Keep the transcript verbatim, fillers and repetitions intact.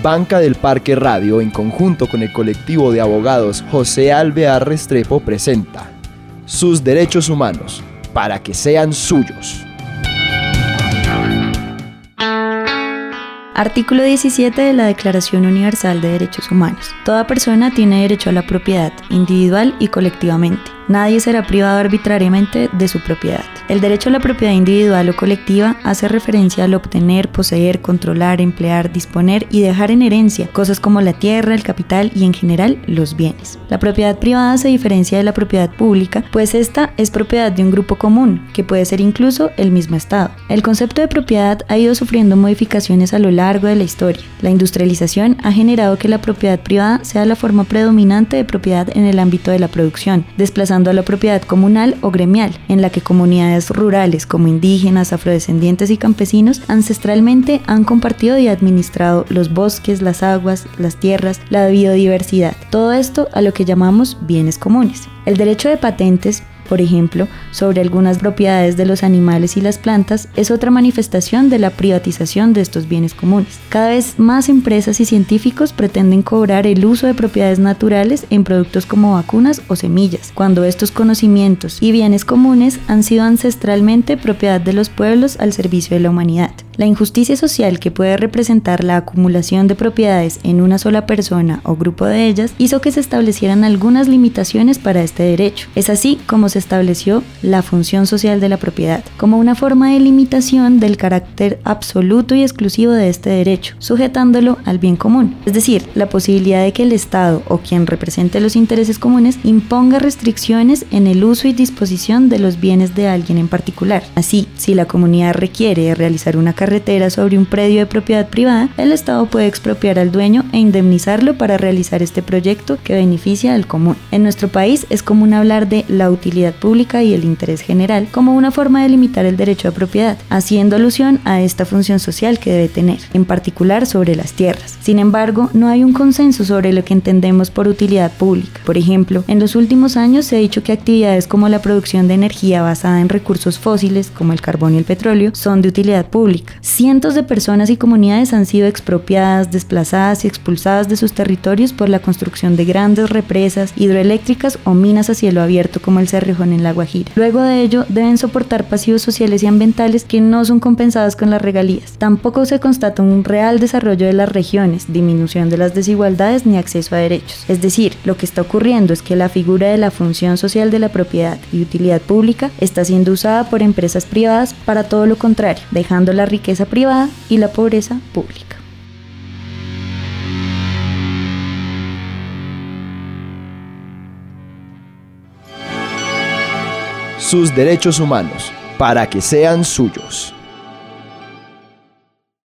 Banca del Parque Radio, en conjunto con el colectivo de abogados José Alvear Restrepo, presenta Sus derechos humanos, para que sean suyos. Artículo diecisiete de la Declaración Universal de Derechos Humanos. Toda persona tiene derecho a la propiedad, individual y colectivamente. Nadie será privado arbitrariamente de su propiedad. El derecho a la propiedad individual o colectiva hace referencia al obtener, poseer, controlar, emplear, disponer y dejar en herencia cosas como la tierra, el capital y en general los bienes. La propiedad privada se diferencia de la propiedad pública, pues esta es propiedad de un grupo común, que puede ser incluso el mismo Estado. El concepto de propiedad ha ido sufriendo modificaciones a lo largo de la historia. La industrialización ha generado que la propiedad privada sea la forma predominante de propiedad en el ámbito de la producción, desplazando a la propiedad comunal o gremial, en la que comunidades rurales como indígenas, afrodescendientes y campesinos ancestralmente han compartido y administrado los bosques, las aguas, las tierras, la biodiversidad. Todo esto a lo que llamamos bienes comunes. El derecho de patentes, por ejemplo, sobre algunas propiedades de los animales y las plantas, es otra manifestación de la privatización de estos bienes comunes. Cada vez más empresas y científicos pretenden cobrar el uso de propiedades naturales en productos como vacunas o semillas, cuando estos conocimientos y bienes comunes han sido ancestralmente propiedad de los pueblos al servicio de la humanidad. La injusticia social que puede representar la acumulación de propiedades en una sola persona o grupo de ellas hizo que se establecieran algunas limitaciones para este derecho. Es así como se estableció la función social de la propiedad, como una forma de limitación del carácter absoluto y exclusivo de este derecho, sujetándolo al bien común. Es decir, la posibilidad de que el Estado o quien represente los intereses comunes imponga restricciones en el uso y disposición de los bienes de alguien en particular. Así, si la comunidad requiere realizar una carretera carretera sobre un predio de propiedad privada, el Estado puede expropiar al dueño e indemnizarlo para realizar este proyecto que beneficia al común. En nuestro país es común hablar de la utilidad pública y el interés general como una forma de limitar el derecho a propiedad, haciendo alusión a esta función social que debe tener, en particular sobre las tierras. Sin embargo, no hay un consenso sobre lo que entendemos por utilidad pública. Por ejemplo, en los últimos años se ha dicho que actividades como la producción de energía basada en recursos fósiles, como el carbón y el petróleo, son de utilidad pública. Cientos de personas y comunidades han sido expropiadas, desplazadas y expulsadas de sus territorios por la construcción de grandes represas hidroeléctricas o minas a cielo abierto como el Cerrejón en La Guajira. Luego de ello, deben soportar pasivos sociales y ambientales que no son compensados con las regalías. Tampoco se constata un real desarrollo de las regiones, disminución de las desigualdades ni acceso a derechos. Es decir, lo que está ocurriendo es que la figura de la función social de la propiedad y utilidad pública está siendo usada por empresas privadas para todo lo contrario, dejando la riqueza privada y la pobreza pública. Sus derechos humanos, para que sean suyos.